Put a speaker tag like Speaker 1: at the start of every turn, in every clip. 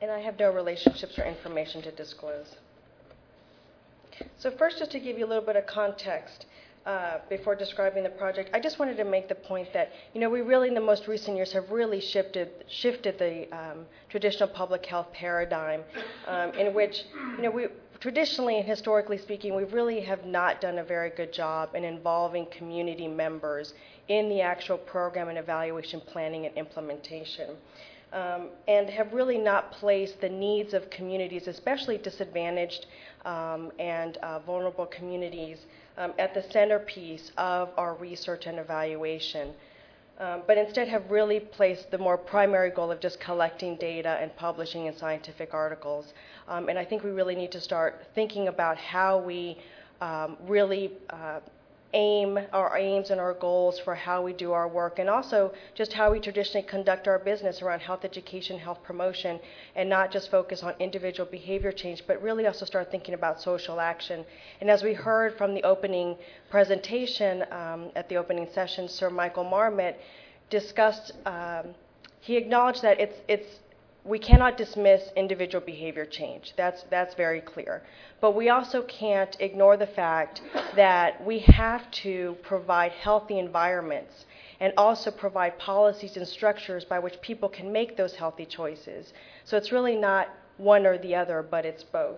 Speaker 1: And I have no relationships or information to disclose. So first, just to give you a little bit of context before describing the project, I just wanted to make the point that, we really in the most recent years have really shifted the traditional public health paradigm in which, we traditionally and historically speaking, we really have not done a very good job in involving community members in the actual program and evaluation planning and implementation. And have really not placed the needs of communities, especially disadvantaged and vulnerable communities, at the centerpiece of our research and evaluation. But instead have really placed the more primary goal of just collecting data and publishing in scientific articles. And I think we really need to start thinking about how we really our aims and our goals for how we do our work, and also just how we traditionally conduct our business around health education, health promotion, and not just focus on individual behavior change, but really also start thinking about social action. And as we heard from the opening presentation at the opening session, Sir Michael Marmot discussed, he acknowledged that we cannot dismiss individual behavior change. That's very clear. But we also can't ignore the fact that we have to provide healthy environments and also provide policies and structures by which people can make those healthy choices. So it's really not one or the other, but it's both.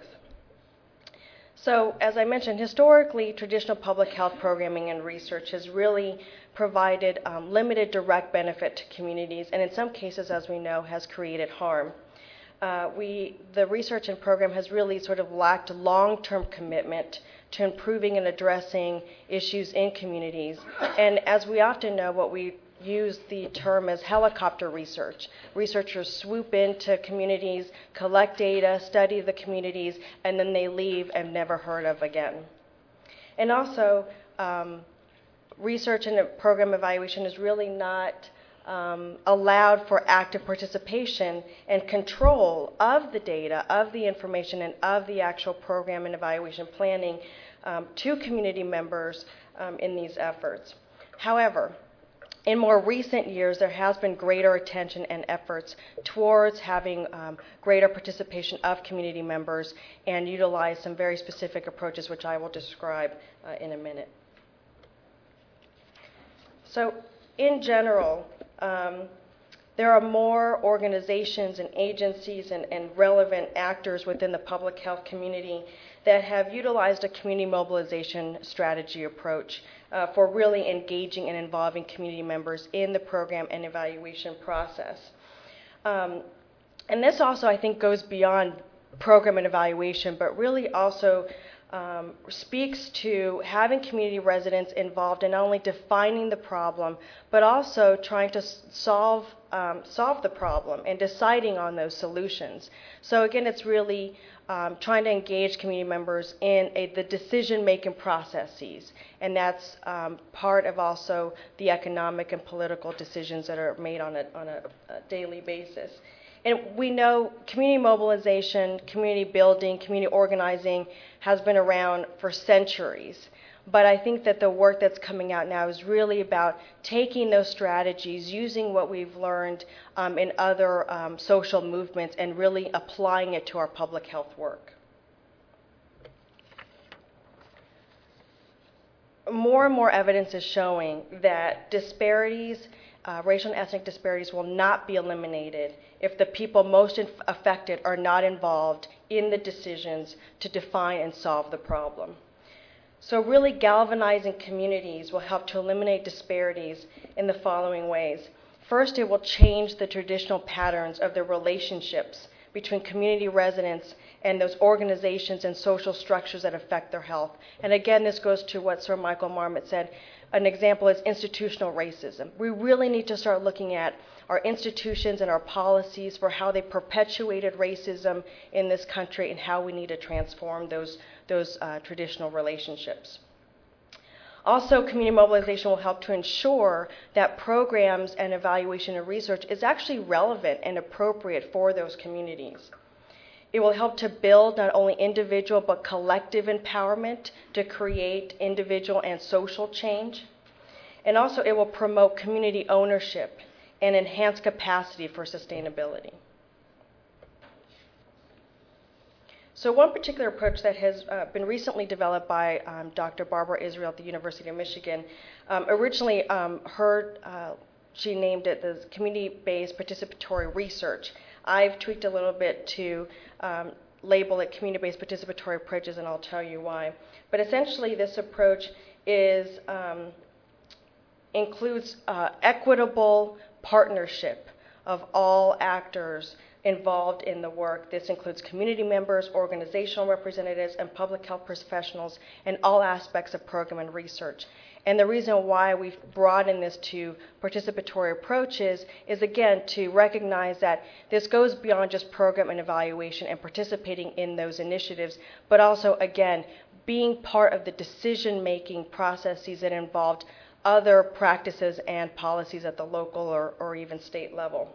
Speaker 1: So as I mentioned, historically, traditional public health programming and research has really provided limited direct benefit to communities, and in some cases, as we know, has created harm. The research and program has really sort of lacked long-term commitment to improving and addressing issues in communities. And as we often know, what we use the term as helicopter research. Researchers swoop into communities, collect data, study the communities, and then they leave and never heard of again. And also, research and program evaluation is really not allowed for active participation and control of the data, of the information, and of the actual program and evaluation planning to community members in these efforts. However, in more recent years, there has been greater attention and efforts towards having greater participation of community members and utilize some very specific approaches, which I will describe in a minute. So, in general, there are more organizations and agencies and relevant actors within the public health community that have utilized a community mobilization strategy approach for really engaging and involving community members in the program and evaluation process. And this also, I think, goes beyond program and evaluation, but really also speaks to having community residents involved in not only defining the problem, but also trying to solve the problem and deciding on those solutions. So again, it's really trying to engage community members in the decision-making processes, and that's part of also the economic and political decisions that are made on a daily basis. And we know community mobilization, community building, community organizing has been around for centuries. But I think that the work that's coming out now is really about taking those strategies, using what we've learned in other social movements, and really applying it to our public health work. More and more evidence is showing that disparities, racial and ethnic disparities, will not be eliminated if the people most affected are not involved in the decisions to define and solve the problem. So really galvanizing communities will help to eliminate disparities in the following ways. First, it will change the traditional patterns of the relationships between community residents and those organizations and social structures that affect their health. And again, this goes to what Sir Michael Marmot said. An example is institutional racism. We really need to start looking at our institutions and our policies for how they perpetuated racism in this country and how we need to transform those traditional relationships. Also, community mobilization will help to ensure that programs and evaluation and research is actually relevant and appropriate for those communities. It will help to build not only individual but collective empowerment to create individual and social change. And also it will promote community ownership and enhance capacity for sustainability. So one particular approach that has been recently developed by Dr. Barbara Israel at the University of Michigan, originally she named it the community-based participatory research. I've tweaked a little bit to label it community-based participatory approaches, and I'll tell you why. But essentially, this approach includes equitable partnership of all actors involved in the work. This includes community members, organizational representatives, and public health professionals in all aspects of program and research. And the reason why we've broadened this to participatory approaches is, again, to recognize that this goes beyond just program and evaluation and participating in those initiatives, but also, again, being part of the decision-making processes that involved other practices and policies at the local or even state level.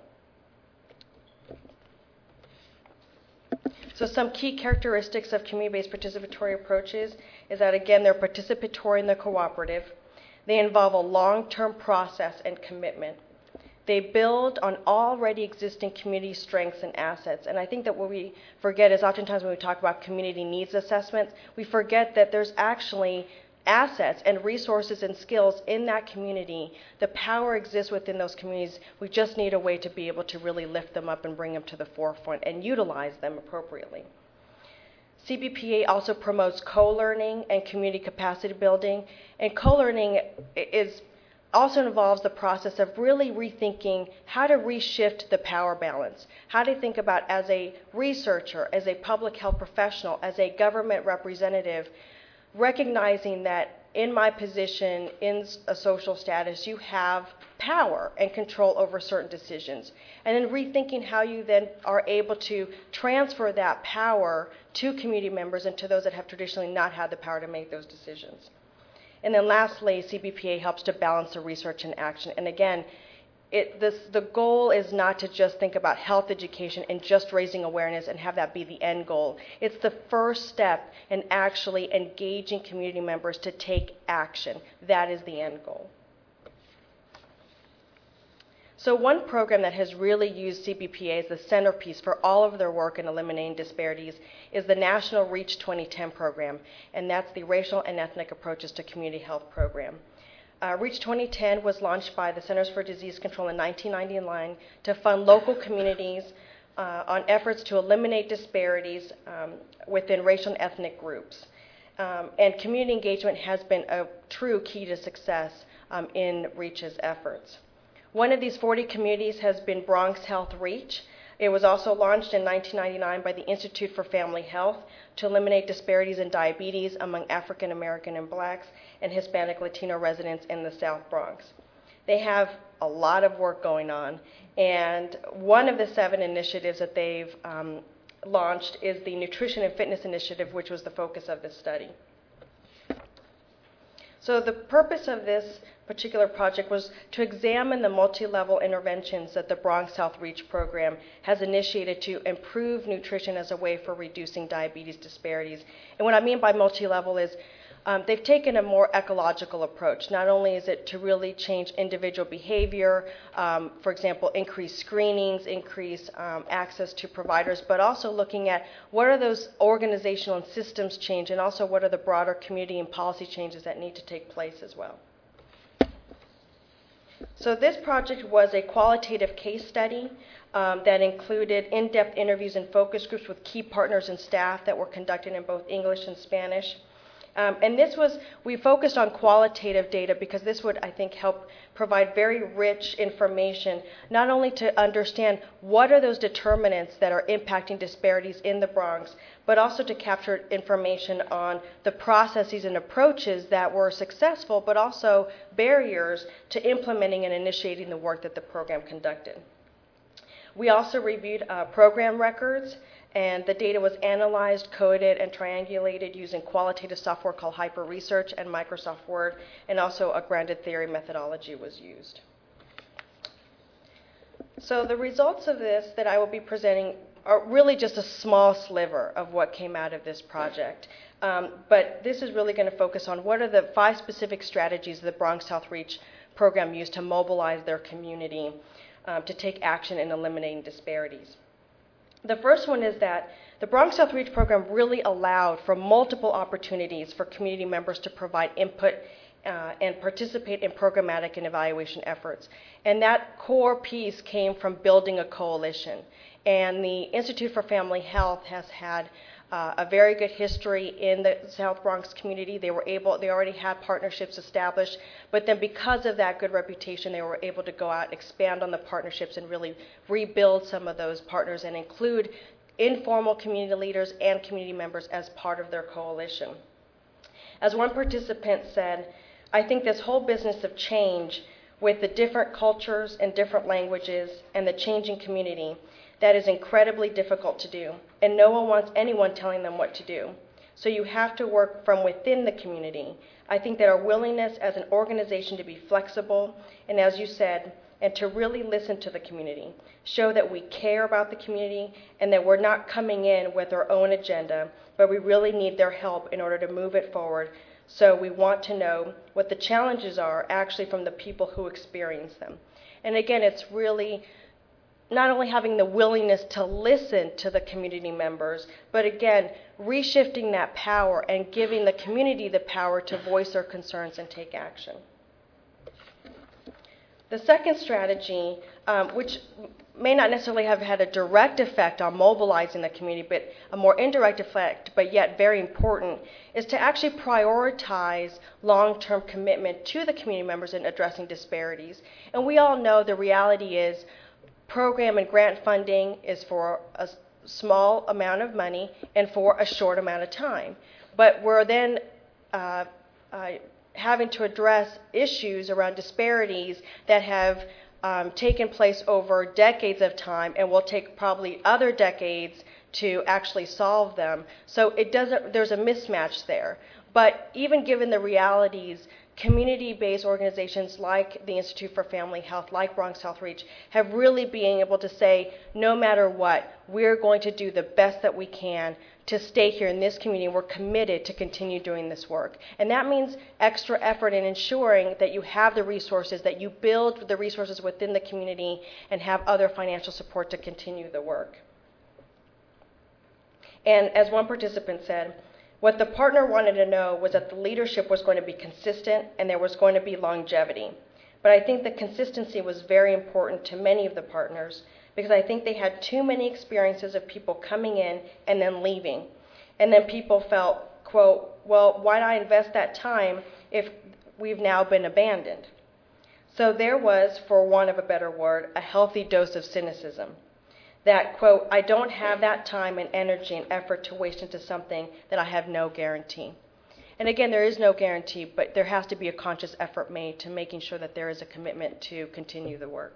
Speaker 1: So some key characteristics of community-based participatory approaches is that, again, they're participatory and they're cooperative. They involve a long-term process and commitment. They build on already existing community strengths and assets. And I think that what we forget is oftentimes when we talk about community needs assessments, we forget that there's actually assets and resources and skills in that community. The power exists within those communities. We just need a way to be able to really lift them up and bring them to the forefront and utilize them appropriately. CBPA also promotes co-learning and community capacity building. And co-learning also involves the process of really rethinking how to reshift the power balance, how to think about, as a researcher, as a public health professional, as a government representative, recognizing that in my position, in a social status, you have power and control over certain decisions. And then rethinking how you then are able to transfer that power to community members and to those that have traditionally not had the power to make those decisions. And then lastly, CBPA helps to balance the research and action. And again, the goal is not to just think about health education and just raising awareness and have that be the end goal. It's the first step in actually engaging community members to take action. That is the end goal. So one program that has really used CBPA as the centerpiece for all of their work in eliminating disparities is the National REACH 2010 program, and that's the Racial and Ethnic Approaches to Community Health program. REACH 2010 was launched by the Centers for Disease Control in 1999 to fund local communities on efforts to eliminate disparities within racial and ethnic groups. And community engagement has been a true key to success in REACH's efforts. One of these 40 communities has been Bronx Health REACH. It was also launched in 1999 by the Institute for Family Health to eliminate disparities in diabetes among African American and Blacks and Hispanic Latino residents in the South Bronx. They have a lot of work going on, and one of the 7 initiatives that they've launched is the Nutrition and Fitness Initiative, which was the focus of this study. So the purpose of this particular project was to examine the multi-level interventions that the Bronx Health REACH program has initiated to improve nutrition as a way for reducing diabetes disparities. And what I mean by multi-level is they've taken a more ecological approach. Not only is it to really change individual behavior, for example, increase screenings, increase access to providers, but also looking at what are those organizational and systems change, and also what are the broader community and policy changes that need to take place as well. So this project was a qualitative case study that included in-depth interviews and focus groups with key partners and staff that were conducted in both English and Spanish. And we focused on qualitative data because this would, I think, help provide very rich information, not only to understand what are those determinants that are impacting disparities in the Bronx, but also to capture information on the processes and approaches that were successful, but also barriers to implementing and initiating the work that the program conducted. We also reviewed program records, and the data was analyzed, coded, and triangulated using qualitative software called Hyper Research and Microsoft Word, and also a grounded theory methodology was used. So the results of this that I will be presenting are really just a small sliver of what came out of this project. But this is really going to focus on what are the 5 specific strategies the Bronx Health REACH program used to mobilize their community to take action in eliminating disparities. The first one is that the Bronx Health Reach program really allowed for multiple opportunities for community members to provide input and participate in programmatic and evaluation efforts. And that core piece came from building a coalition. And the Institute for Family Health has had a very good history in the South Bronx community. They already had partnerships established, but then because of that good reputation, they were able to go out, expand on the partnerships, and really rebuild some of those partners and include informal community leaders and community members as part of their coalition. As one participant said, I think this whole business of change with the different cultures and different languages and the changing community, that is incredibly difficult to do, and no one wants anyone telling them what to do. So you have to work from within the community. I think that our willingness as an organization to be flexible, and as you said, and to really listen to the community, show that we care about the community and that we're not coming in with our own agenda, but we really need their help in order to move it forward. So we want to know what the challenges are actually from the people who experience them. And again, it's really not only having the willingness to listen to the community members, but again, reshifting that power and giving the community the power to voice their concerns and take action. The second strategy, which may not necessarily have had a direct effect on mobilizing the community, but a more indirect effect, but yet very important, is to actually prioritize long-term commitment to the community members in addressing disparities. And we all know the reality is program and grant funding is for a small amount of money and for a short amount of time. But we're then having to address issues around disparities that have taken place over decades of time and will take probably other decades to actually solve them. So there's a mismatch there. But even given the realities, community-based organizations like the Institute for Family Health, like Bronx Health Reach, have really been able to say, no matter what, we're going to do the best that we can to stay here in this community. We're committed to continue doing this work. And that means extra effort in ensuring that you have the resources, that you build the resources within the community and have other financial support to continue the work. And as one participant said, what the partner wanted to know was that the leadership was going to be consistent and there was going to be longevity. But I think the consistency was very important to many of the partners because I think they had too many experiences of people coming in and then leaving. And then people felt, quote, well, why did I invest that time if we've now been abandoned? So there was, for want of a better word, a healthy dose of cynicism. That, quote, I don't have that time and energy and effort to waste into something that I have no guarantee. And again, there is no guarantee, but there has to be a conscious effort made to making sure that there is a commitment to continue the work.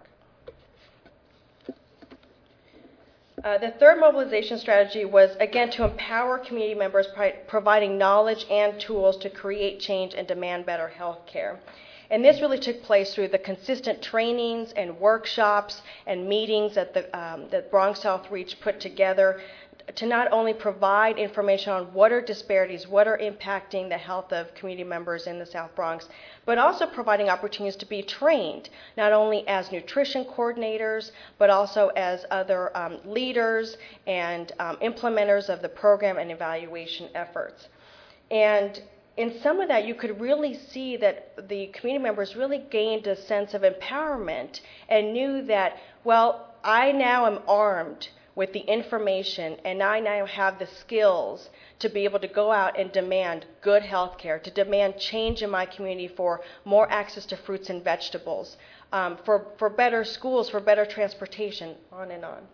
Speaker 1: The third mobilization strategy was, again, to empower community members, providing knowledge and tools to create change and demand better health care. And this really took place through the consistent trainings and workshops and meetings that Bronx Health Reach put together to not only provide information on what are disparities, what are impacting the health of community members in the South Bronx, but also providing opportunities to be trained, not only as nutrition coordinators, but also as other leaders and implementers of the program and evaluation efforts. And in some of that, you could really see that the community members really gained a sense of empowerment and knew that, well, I now am armed with the information and I now have the skills to be able to go out and demand good health care, to demand change in my community for more access to fruits and vegetables, for better schools, for better transportation, on and on.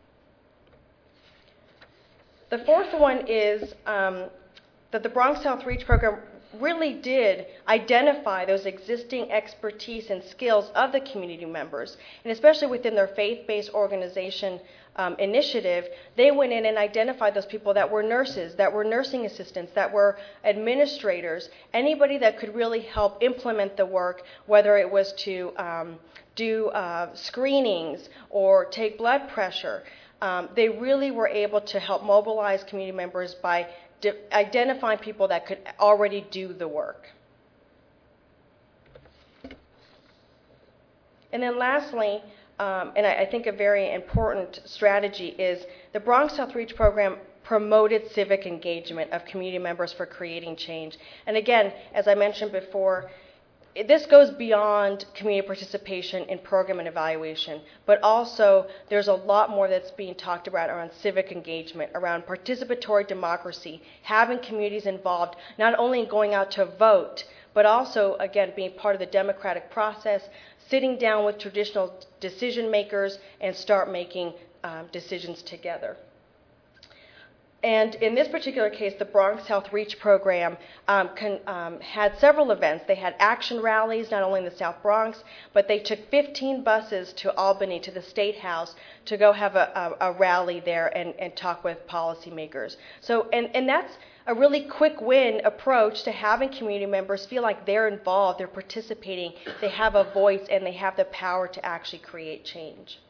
Speaker 1: The fourth one is that the Bronx Health Reach program really did identify those existing expertise and skills of the community members, and especially within their faith-based organization initiative, they went in and identified those people that were nurses, that were nursing assistants, that were administrators, anybody that could really help implement the work, whether it was to do screenings or take blood pressure. They really were able to help mobilize community members by identifying people that could already do the work. And then lastly, and I think a very important strategy is the Bronx Health Reach program promoted civic engagement of community members for creating change. And again, as I mentioned before, this goes beyond community participation in program and evaluation, but also there's a lot more that's being talked about around civic engagement, around participatory democracy, having communities involved, not only in going out to vote, but also, again, being part of the democratic process, sitting down with traditional decision makers and start making decisions together. And in this particular case, the Bronx Health Reach program had several events. They had action rallies, not only in the South Bronx, but they took 15 buses to Albany, to the State House, to go have a rally there and talk with policymakers. So, and that's a really quick win approach to having community members feel like they're involved, they're participating, they have a voice, and they have the power to actually create change.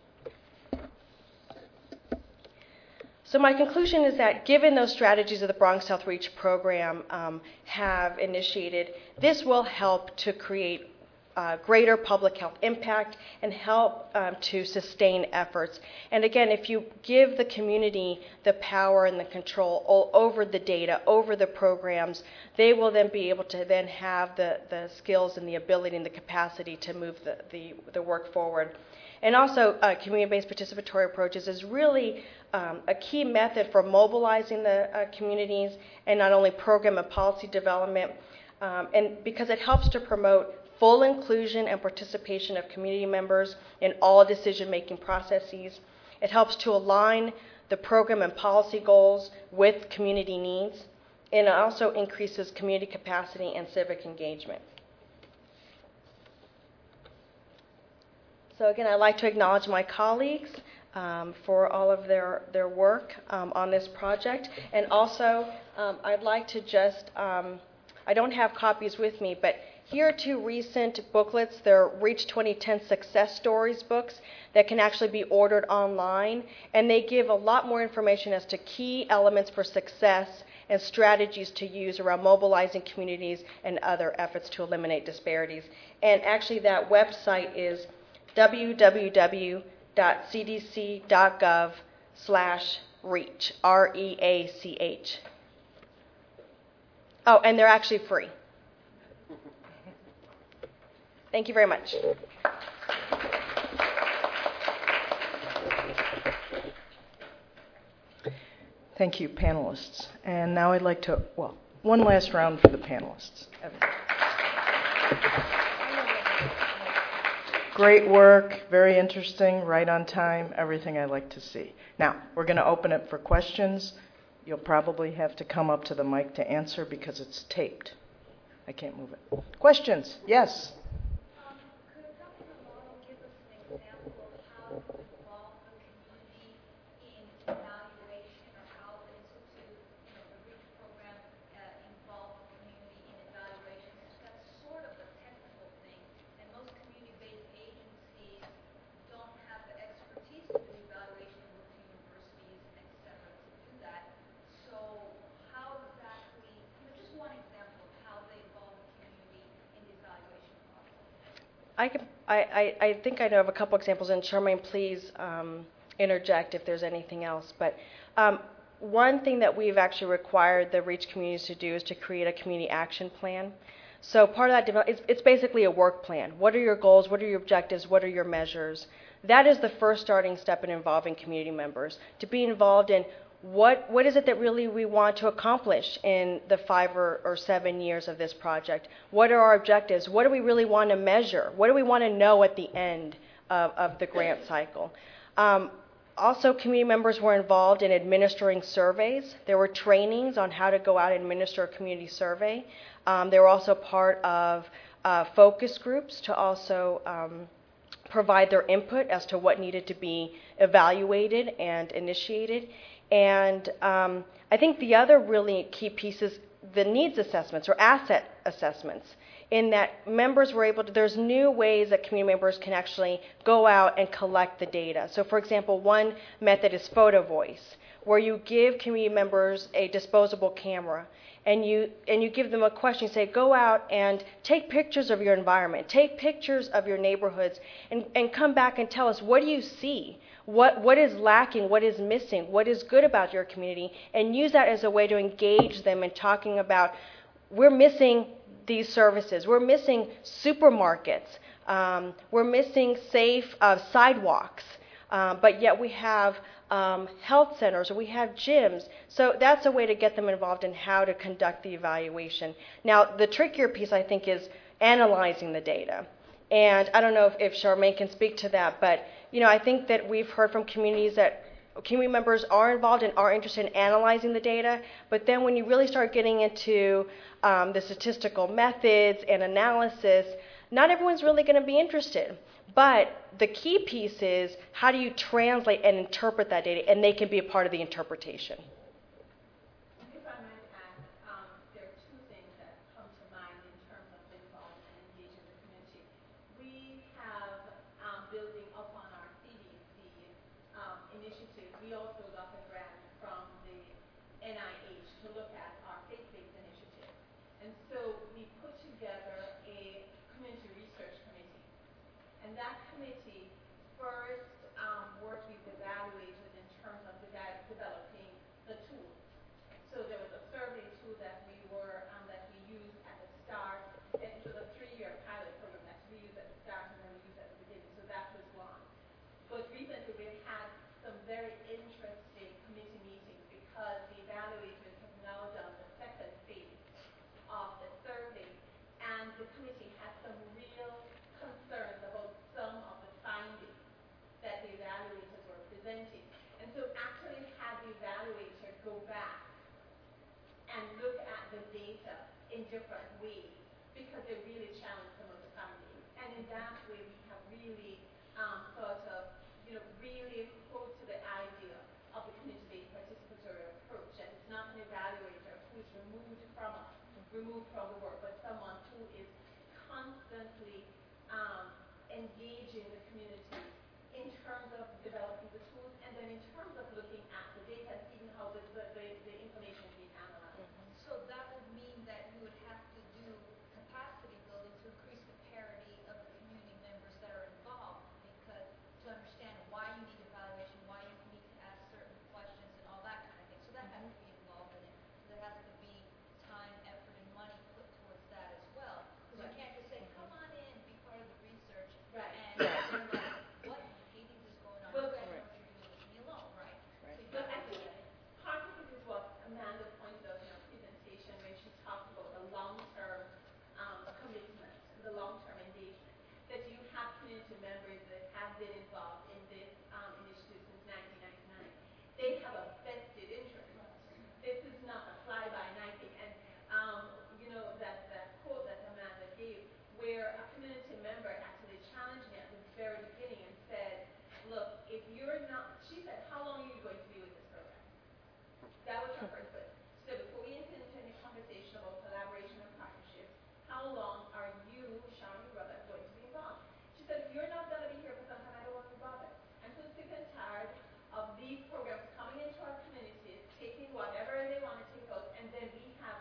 Speaker 1: So my conclusion is that given those strategies of the Bronx Health Reach program have initiated, this will help to create greater public health impact and help to sustain efforts. And again, if you give the community the power and the control over the data, over the programs, they will then be able to then have the skills and the ability and the capacity to move the work forward. And also, community-based participatory approaches is really a key method for mobilizing the communities and not only program and policy development, and because it helps to promote full inclusion and participation of community members in all decision-making processes. It helps to align the program and policy goals with community needs, and it also increases community capacity and civic engagement. So again, I'd like to acknowledge my colleagues for all of their work on this project. And also, I'd like to just, I don't have copies with me, but here are two recent booklets. They're Reach 2010 Success Stories books that can actually be ordered online. And they give a lot more information as to key elements for success and strategies to use around mobilizing communities and other efforts to eliminate disparities. And actually, that website is www.cdc.gov/reach, REACH. Oh, and they're actually free. Thank you very much.
Speaker 2: Thank you, panelists. And now I'd like to, well, one last round for the panelists. Great work, very interesting, right on time, everything I like to see. Now, we're going to open it for questions. You'll probably have to come up to the mic to answer because it's taped. I can't move it. Questions? Yes?
Speaker 3: Could Dr. Amaro give us an example of how to involve the community in evaluation, or how the Institute, the REACH program, involved the community in evaluation? That's sort of a technical thing, and most community-based agencies don't have the expertise to do evaluation with universities, et cetera, to do that. So how exactly, just one example of how they involve the community in the evaluation process.
Speaker 1: I think I know of a couple examples, and Charmaine, please interject if there's anything else. But one thing that we've actually required the REACH communities to do is to create a community action plan. So part of that, it's basically a work plan. What are your goals? What are your objectives? What are your measures? That is the first starting step in involving community members, to be involved in what is it that really we want to accomplish in the 5 or 7 years of this project? What are our objectives? What do we really want to measure? What do we want to know at the end of the grant cycle? Also, community members were involved in administering surveys. There were trainings on how to go out and administer a community survey. They were also part of focus groups to also provide their input as to what needed to be evaluated and initiated. And I think the other really key piece is the needs assessments or asset assessments, in that members were able to, there's new ways that community members can actually go out and collect the data. So for example, one method is Photo Voice, where you give community members a disposable camera and you give them a question. You say, go out and take pictures of your environment, take pictures of your neighborhoods, and come back and tell us, what do you see? what is lacking, what is missing, what is good about your community, and use that as a way to engage them in talking about, we're missing these services, we're missing supermarkets, we're missing safe sidewalks, but yet we have health centers, or we have gyms. So that's a way to get them involved in how to conduct the evaluation. Now, the trickier piece, I think, is analyzing the data. And I don't know if Charmaine can speak to that, but I think that we've heard from communities that community members are involved and are interested in analyzing the data, but then when you really start getting into the statistical methods and analysis, not everyone's really going to be interested. But the key piece is, how do you translate and interpret that data, and they can be a part of the interpretation.
Speaker 4: If I might add, there are two things that come to mind in terms of involvement and engaging the community. We have, building upon our CDC initiative, we also got a grant from the NIH to look at our faith-based initiative. And so we put together a community research committee. And that committee first worked with evaluators in terms of developing the tool. So there was a survey tool that we used at the start. It was a 3-year pilot program that we used at the start and then we used at the beginning. So that was one. But recently we've had some very interesting committee meetings because the evaluators have now done the second phase of the survey, and the committee has some real concerns about some of the findings that the evaluators were presenting. And so actually had the evaluator go back and look at the data in different ways, because they really challenged some of the findings. And in that way we have really sort of, really hold to the idea of the community-based participatory approach. And it's not an evaluator who is removed from the work, but someone who is constantly engaging the community in terms of developing the tools, and then in terms of looking at the data and seeing how the information is being analyzed.
Speaker 3: So that would mean that you would have to do capacity building to increase the parity of the community members that are involved, because to understand why you need evaluation, why you need to ask certain questions and all that kind of thing. So that has to be involved in it. So there has to be time, effort, and money put towards that as well. Because you can't just say, come on in, be part of the research,
Speaker 4: Right.
Speaker 3: and they're like, what in Hades is going on?
Speaker 4: Well,
Speaker 3: You guys know what you're doing, leave me alone, right?
Speaker 1: Right.
Speaker 3: So you
Speaker 4: But
Speaker 3: have
Speaker 4: I
Speaker 3: to do
Speaker 4: think
Speaker 3: that.
Speaker 4: part of it is what Amanda pointed out in her presentation when she talked about the long-term commitment, the long-term engagement. That you have community members that have been involved in this initiative since 1999. They have a vested interest. This is not a fly-by-night thing. And that quote that Amanda gave, where a community member actually challenged me at the very beginning and said, look, if you're not, she said, how long are you going to be with this program? That was her first question. So before we enter into any conversation about collaboration and partnership, how long are you, Sean, your brother, going to be involved? She said, if you're not going to be here for some time, I don't want to be bothered. I'm so sick and tired of these programs coming into our communities, taking whatever they want to take out, and then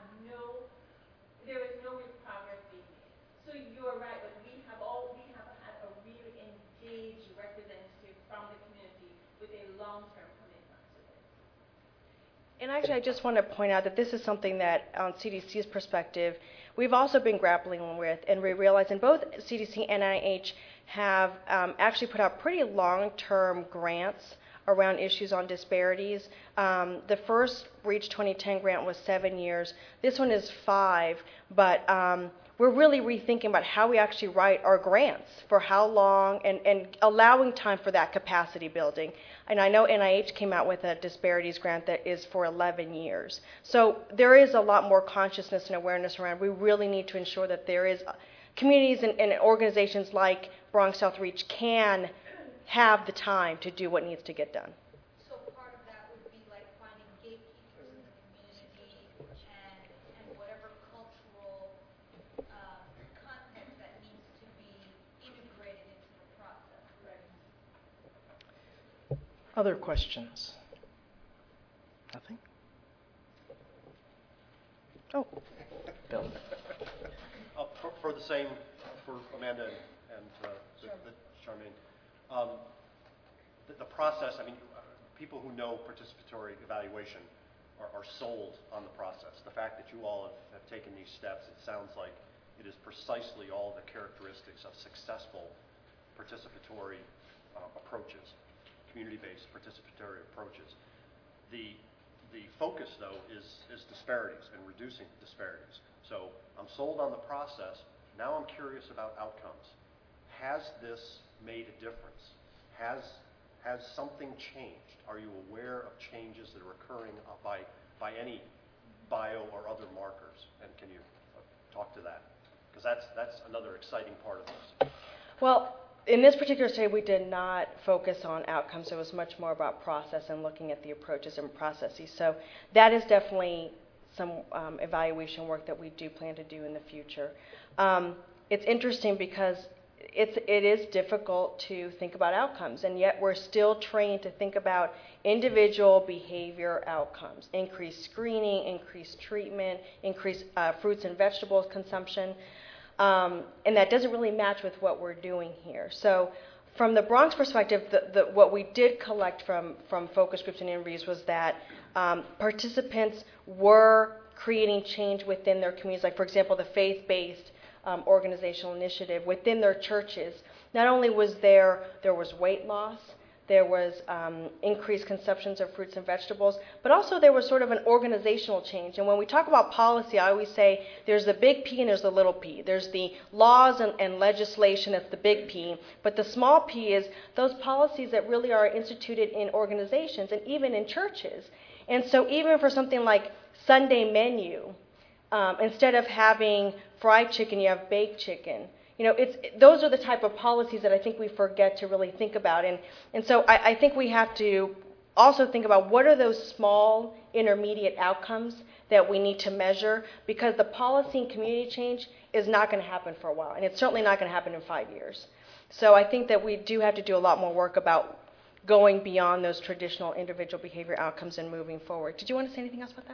Speaker 4: there is no real progress being made. So you're right, but we have had a really engaged representative from the community with a long-term commitment to this.
Speaker 1: And actually, I just want to point out that this is something that, on CDC's perspective, we've also been grappling with, and we realize in both CDC and NIH have actually put out pretty long-term grants around issues on disparities. The first Reach 2010 grant was 7 years. This one is 5, but we're really rethinking about how we actually write our grants, for how long, and allowing time for that capacity building. And I know NIH came out with a disparities grant that is for 11 years. So there is a lot more consciousness and awareness around. We really need to ensure that there is communities and organizations like Bronx South Reach can have the time to do what needs to get done.
Speaker 3: So part of that would be like finding gatekeepers in the community and whatever cultural context that needs to be integrated into the process. Right.
Speaker 2: Other questions? Nothing? Oh, Bill.
Speaker 5: For the same, for Amanda and Charmaine. the process, I mean, people who know participatory evaluation are sold on the process. The fact that you all have taken these steps, it sounds like it is precisely all the characteristics of successful participatory approaches, community-based participatory approaches. The focus, though, is disparities and reducing disparities. So I'm sold on the process. Now I'm curious about outcomes. Has this made a difference? Has something changed? Are you aware of changes that are occurring by any bio or other markers? And can you talk to that? Because that's another exciting part of this.
Speaker 1: Well, in this particular study, we did not focus on outcomes. It was much more about process and looking at the approaches and processes. So that is definitely some evaluation work that we do plan to do in the future. It's interesting because it is difficult to think about outcomes, and yet we're still trained to think about individual behavior outcomes, increased screening, increased treatment, increased fruits and vegetables consumption, and that doesn't really match with what we're doing here. So from the Bronx perspective, what we did collect from focus groups and interviews was that participants were creating change within their communities, like, for example, the faith-based organizational initiative within their churches. Not only was there was weight loss, there was increased consumptions of fruits and vegetables, but also there was sort of an organizational change. And when we talk about policy, I always say there's the big P and there's the little p. There's the laws and legislation, that's the big P, but the small p is those policies that really are instituted in organizations and even in churches. And so even for something like Sunday menu, instead of having fried chicken, you have baked chicken. You know, those are the type of policies that I think we forget to really think about. And so I think we have to also think about what are those small intermediate outcomes that we need to measure, because the policy and community change is not going to happen for a while, and it's certainly not going to happen in 5 years. So I think that we do have to do a lot more work about going beyond those traditional individual behavior outcomes and moving forward. Did you want to say anything else about that?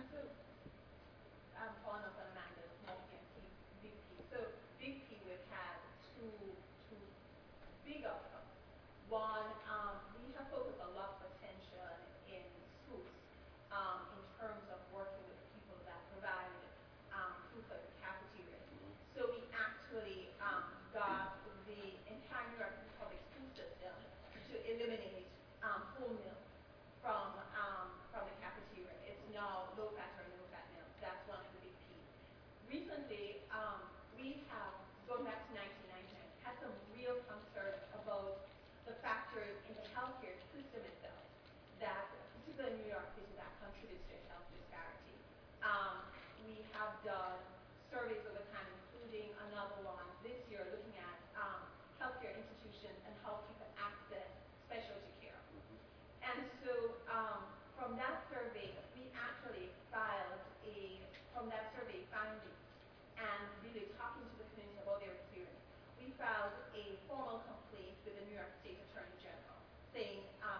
Speaker 4: One, we have focused a lot of attention in schools in terms of working with people that provide food for the cafeteria. So we actually got the entire New York public school system to eliminate whole milk from the cafeteria. It's now low-fat or no-fat milk. That's one of the big P's. Recently, we have, going back to 1999, had some real concern about the factors in the healthcare system itself that, particularly in New York City, that contributes to health disparity. We have done surveys over time, including another one this year, looking at healthcare institutions and how people access specialty care. And so from that survey, we actually filed from that survey findings and really talking to the community about their experience, we filed a formal complaint with the New York State Attorney General saying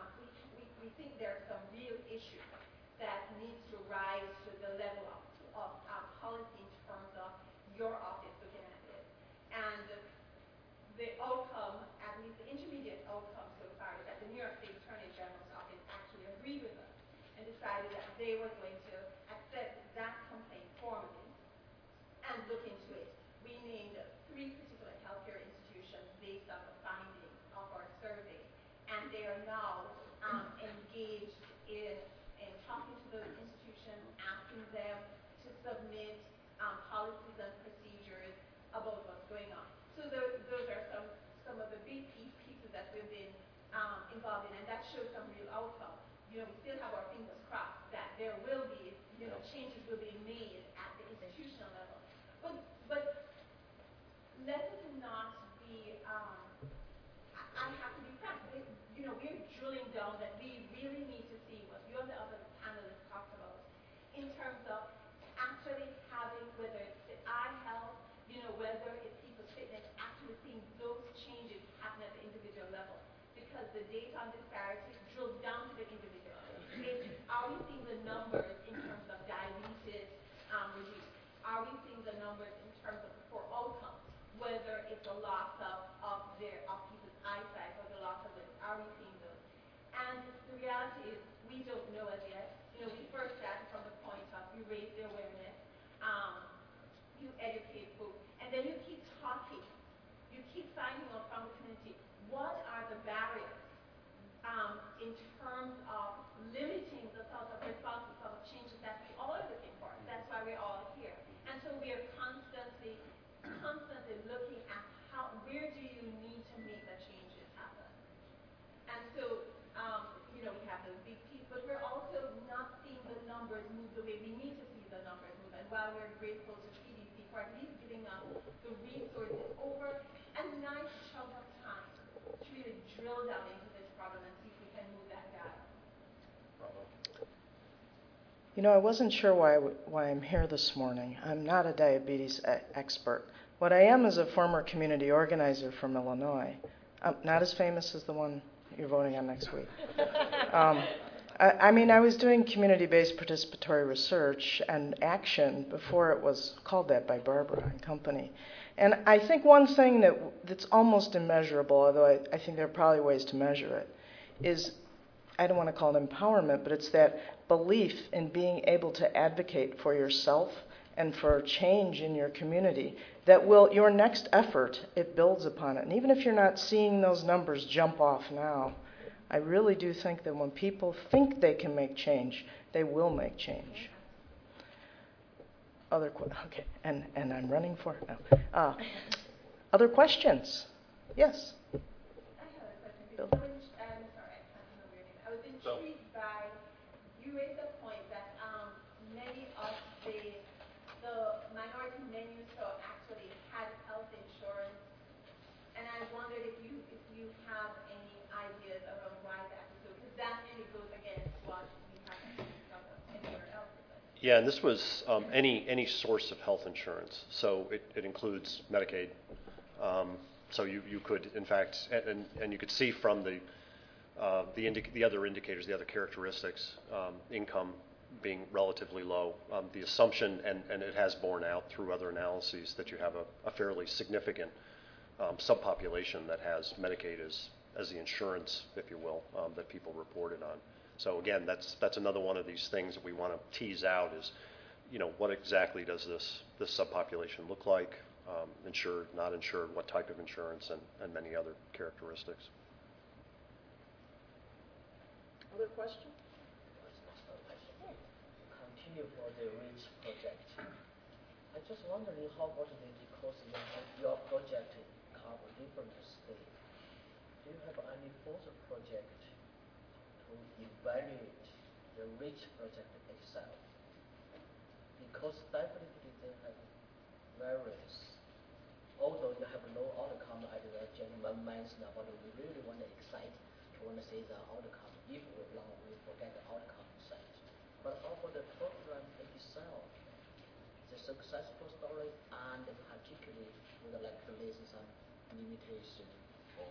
Speaker 4: we think there are some real issues that needs to rise to the level of policy in terms of your office looking at it. And the outcome, at least the intermediate outcome so far, is that the New York State Attorney General's office actually agreed with us and decided that they were going to accept that complaint formally and look into it. We named 3 particular healthcare institutions based on the findings of our survey, and they are now engaged in talking to those institutions, asking them to submit policies and procedures about what's going on. So those are some of the big pieces that we've been involved in, and that shows some real outcome. You know, we still have our fingers crossed that there will be, changes will be made at the institutional level. But let it not be, I have to be frank, we're drilling down that we really need to see what you and the other panelists talked about in terms of actually having, whether it's the eye health, whether it's people's fitness, actually seeing those changes happen at the individual level. Because the data on disparity drills down to the individual. Are we seeing the numbers in terms of diabetes reduced? Are we seeing the numbers in terms of poor outcomes? Whether it's a loss of people's eyesight or the loss of limbs, are we seeing those? the way we need to see the numbers move. And while we're grateful to CDC for at least giving us the resources over a 9 to 12 month time to really drill down into this problem and see if we can move that data.
Speaker 2: You know, I wasn't sure why I'm here this morning. I'm not a diabetes expert. What I am is a former community organizer from Illinois. I'm not as famous as the one you're voting on next week. I mean, I was doing community-based participatory research and action before it was called that by Barbara and company. And I think one thing that's almost immeasurable, although I think there are probably ways to measure it, is, I don't want to call it empowerment, but it's that belief in being able to advocate for yourself and for change in your community that will, your next effort, it builds upon it. And even if you're not seeing those numbers jump off now, I really do think that when people think they can make change, they will make change. Okay, and I'm running for it now. Other questions? Yes?
Speaker 4: I have a question.
Speaker 2: Bill.
Speaker 4: I'm sorry, I can't remember your name. I was intrigued by, you raised the point that many of the minority menus store actually had health insurance, and I wondered if you have any ideas around why that is so, because that really goes against what we have anywhere else.
Speaker 5: Yeah, and this was any source of health insurance. So it includes Medicaid. So you could, in fact, and you could see from the other indicators, the other characteristics, income being relatively low, the assumption, and it has borne out through other analyses, that you have a fairly significant subpopulation that has Medicaid as the insurance, if you will, that people reported on. So again, that's another one of these things that we want to tease out is, you know, what exactly does this subpopulation look like, insured, not insured, what type of insurance, and many other characteristics.
Speaker 2: Other questions?
Speaker 6: Continue for the REACH project. I just wondering how much because your project cover different states. Do you have any further project to evaluate the REACH project itself? Because definitely they have various. Although you have no outcome, as the gentleman mentioned, but we really want to excite to want to see the outcome. If we forget the outcome side. But how about the program itself, the successful story, and particularly would like to list some limitation or.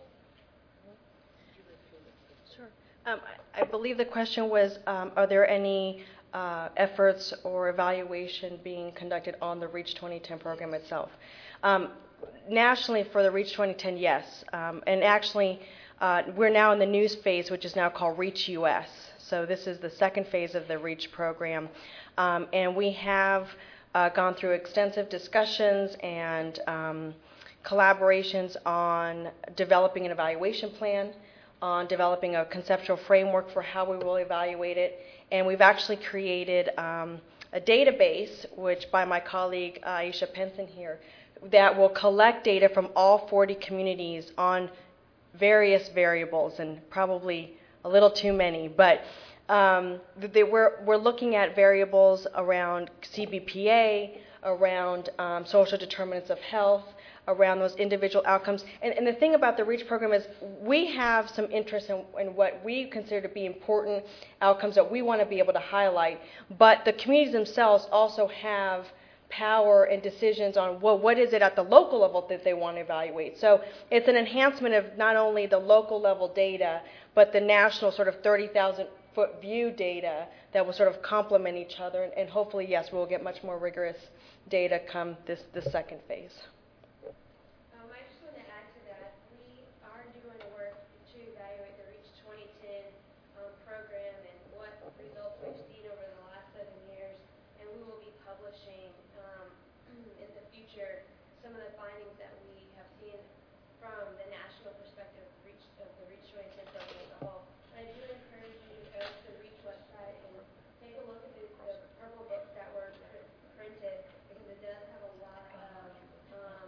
Speaker 1: Sure. I believe the question was, are there any efforts or evaluation being conducted on the REACH 2010 program itself? Nationally, for the REACH 2010, yes. And actually, we're now in the news phase, which is now called REACH US. So this is the second phase of the REACH program. And we have gone through extensive discussions and collaborations on developing an evaluation plan, on developing a conceptual framework for how we will evaluate it. And we've actually created a database, which by my colleague Aisha Penson here, that will collect data from all 40 communities on various variables, and probably a little too many, but we're looking at variables around CBPA, around social determinants of health, around those individual outcomes. And the thing about the REACH program is we have some interest in what we consider to be important outcomes that we want to be able to highlight, but the communities themselves also have power and decisions on, well, what is it at the local level that they want to evaluate. So it's an enhancement of not only the local level data, but the national sort of 30,000-foot view data that will sort of complement each other. And hopefully, yes, we'll get much more rigorous data come this second phase.
Speaker 7: I just want to add to that. We are doing work to evaluate the REACH 2010 program and what results we've seen over the last 7 years. And we will be publishing in the future some of the findings that we have seen from the national perspective of the REACH 2010 program as a whole. And I do encourage you to go to the REACH website and take a look at the purple books that were printed, because it does have a lot of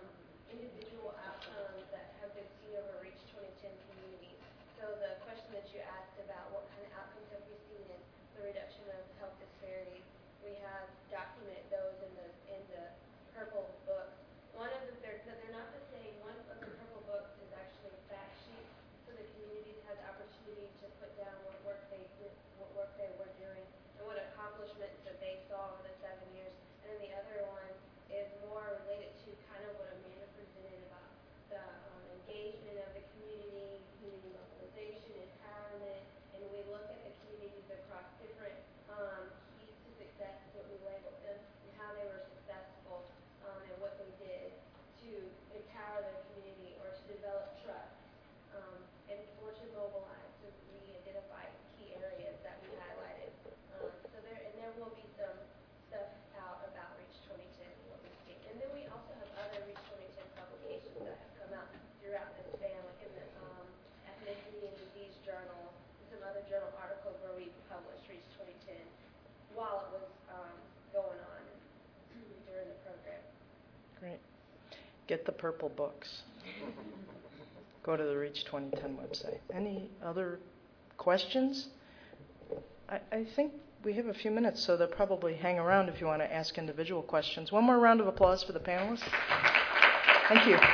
Speaker 2: Great. Get the purple books. Go to the Reach 2010 website. Any other questions? I think we have a few minutes, so they'll probably hang around if you want to ask individual questions. One more round of applause for the panelists. Thank you.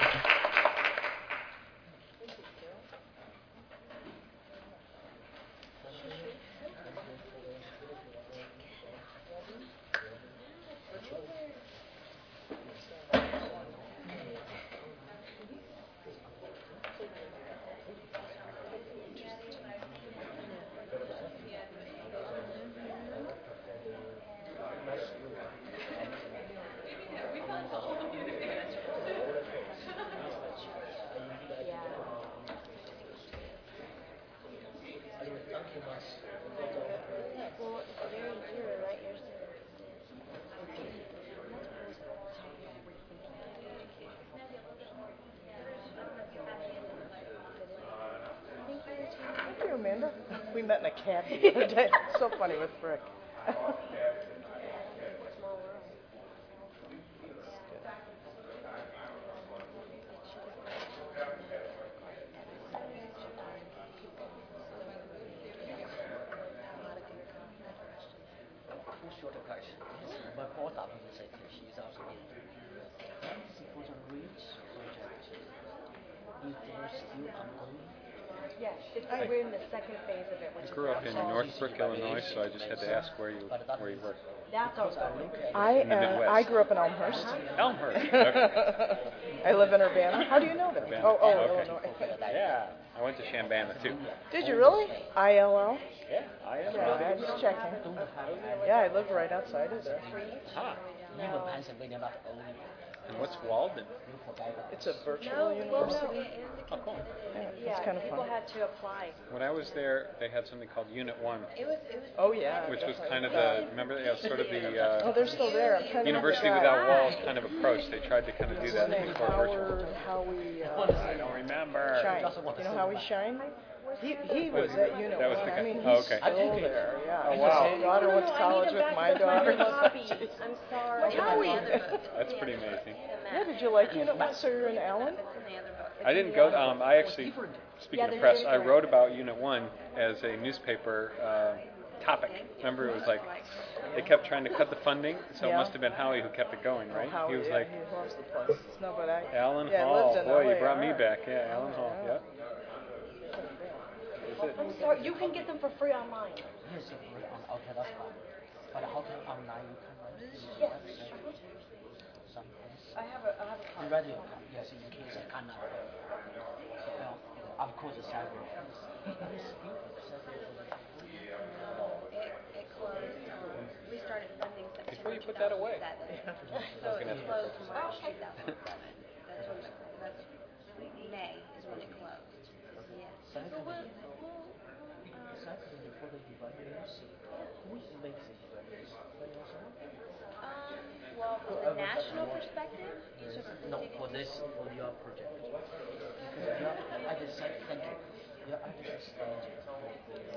Speaker 2: Thank you, Amanda. We met in a cab the other day. So funny with Brick.
Speaker 6: Short question. My board up in the city, she's also in. For the REACH project, is there still ongoing?
Speaker 1: Yes, we're in the second phase of it, which
Speaker 8: I grew up in Northbrook, Illinois, so I just had to ask where you were.
Speaker 1: that's
Speaker 6: Because I
Speaker 1: ongoing.
Speaker 6: look at
Speaker 2: I
Speaker 8: In the Midwest.
Speaker 2: I grew up in Elmhurst.
Speaker 8: Elmhurst. Okay.
Speaker 2: I live in Urbana. How do you know that?
Speaker 8: Urbana.
Speaker 2: Oh,
Speaker 8: Okay.
Speaker 2: Illinois.
Speaker 8: Yeah, I went to Chambana too.
Speaker 2: Did you really? ILL?
Speaker 8: Yeah, I am.
Speaker 2: Yeah, I was checking. Yeah, I live right outside of there.
Speaker 8: Ah,
Speaker 6: even Pennsylvania not only
Speaker 8: and what's Walden?
Speaker 2: It's a virtual
Speaker 1: No, well,
Speaker 2: university.
Speaker 1: no,
Speaker 8: Oh, cool.
Speaker 2: Yeah, it's
Speaker 1: yeah,
Speaker 2: kind of
Speaker 1: people
Speaker 2: fun.
Speaker 1: had to apply.
Speaker 8: When I was there, they had something called Unit 1,
Speaker 2: Oh, yeah.
Speaker 8: which was
Speaker 2: definitely.
Speaker 8: kind of the, remember, sort of
Speaker 2: Oh,
Speaker 8: the
Speaker 2: they're still there. I'm trying to
Speaker 8: University
Speaker 2: remember the
Speaker 8: Without
Speaker 2: guy.
Speaker 8: Walls kind of approach. They tried to kind of do
Speaker 2: What's
Speaker 8: that
Speaker 2: his name?
Speaker 8: before virtual.
Speaker 2: Howie
Speaker 8: I don't remember.
Speaker 2: Shine. You know Howie Shine? He was at Unit
Speaker 8: That was
Speaker 2: 1.
Speaker 8: the
Speaker 2: I
Speaker 8: guy.
Speaker 2: mean,
Speaker 8: Oh,
Speaker 2: he's
Speaker 8: okay.
Speaker 2: still there. Yeah.
Speaker 8: Oh, wow.
Speaker 2: My daughter went to college with my daughter.
Speaker 1: I'm sorry.
Speaker 2: Howie.
Speaker 8: That's pretty amazing.
Speaker 2: Yeah, did you like Unit 1? So you're in Allen?
Speaker 8: I didn't go. I actually, speaking
Speaker 1: Yeah,
Speaker 8: of
Speaker 1: they're
Speaker 8: press, I
Speaker 1: different.
Speaker 8: wrote about Unit 1 as a newspaper topic. Remember, it was like they kept trying to cut the funding, so
Speaker 2: Yeah.
Speaker 8: it must have been Howie who kept it going, right?
Speaker 2: Howie,
Speaker 8: He was
Speaker 2: yeah,
Speaker 8: like,
Speaker 2: he loves the place. No, but I.
Speaker 8: Allen
Speaker 2: Yeah, I
Speaker 8: Hall.
Speaker 2: lived in
Speaker 8: Boy,
Speaker 2: LA,
Speaker 8: you brought me
Speaker 2: alright.
Speaker 8: back. Yeah, Allen Hall.
Speaker 2: Yeah.
Speaker 8: Yep. That's it.
Speaker 1: I'm sorry, you can get them for free online.
Speaker 6: Yes, okay, that's fine. But how can online you can write this
Speaker 1: Yes.
Speaker 6: website? Someplace.
Speaker 1: I have a
Speaker 6: On radio, yes, in case I cannot. Of course, the cyber.
Speaker 7: It closed, we started funding September
Speaker 8: Before you put that away.
Speaker 7: 2007. So it closed March 2007. That's when that's May is when it closed. Yeah.
Speaker 6: Secondly, for the evaluation, who makes the evaluation?
Speaker 7: Well, from the national perspective,
Speaker 6: No, for your project. Because you're at the site, thank you. You're at the stage